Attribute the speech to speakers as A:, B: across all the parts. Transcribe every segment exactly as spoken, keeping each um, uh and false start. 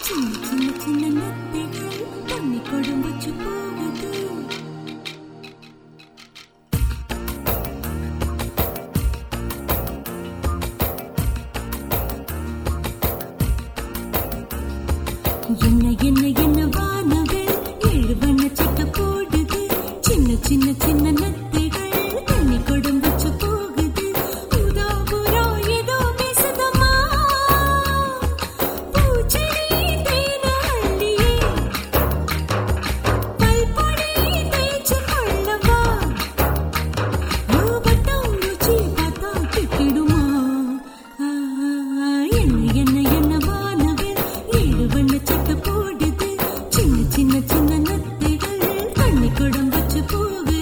A: என்ன என்ன என்ன வானவில் ஏழு வண்ண சட்டை போடுது சின்ன சின்ன சின்ன நத்தைகள் தண்ணி குடம் வச்சு போகுது ஊதா ஊரா ஏதோ பேசுதம்மா பூச்செடி தேன அள்ளியே பல்பொடி தேய்ச்சி கொள்ளவா யோபட்டம் ருச்சி பார்த்தா கிட்டிடுமா என்ன என்ன என்ன வானவில் ஏழு வண்ண சட்டை போடுது சின்ன சின்ன சின்ன நத்தைகள் தண்ணி குடம் வச்சு போகுது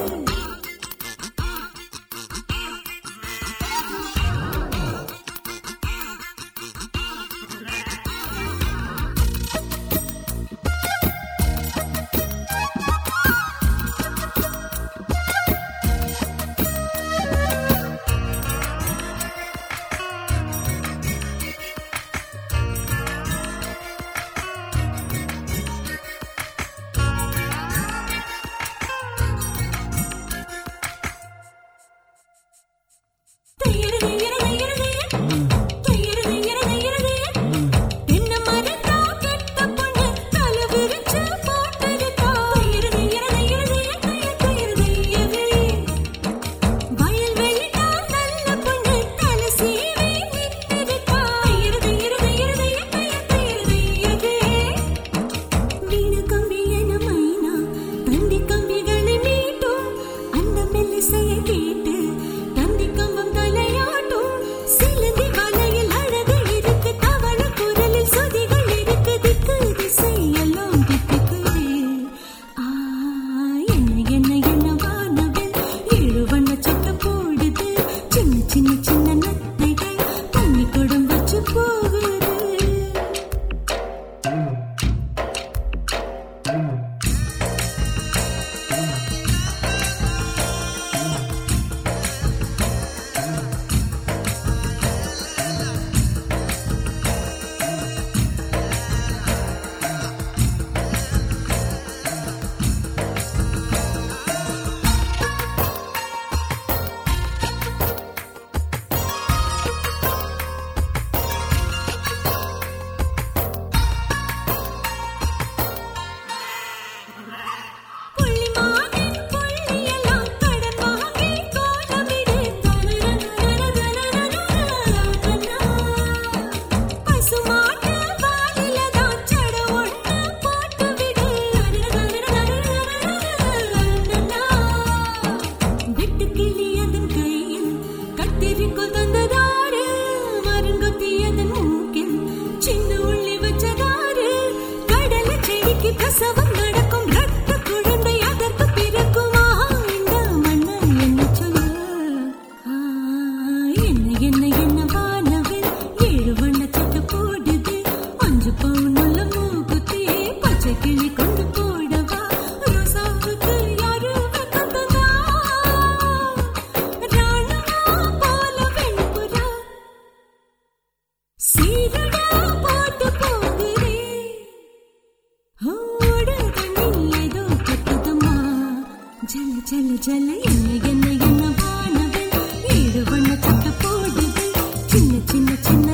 A: ஜல ஜல என்ன என்ன என்ன வானவில் ஏழு வண்ண சட்டை போடுது சின்ன சின்ன சின்ன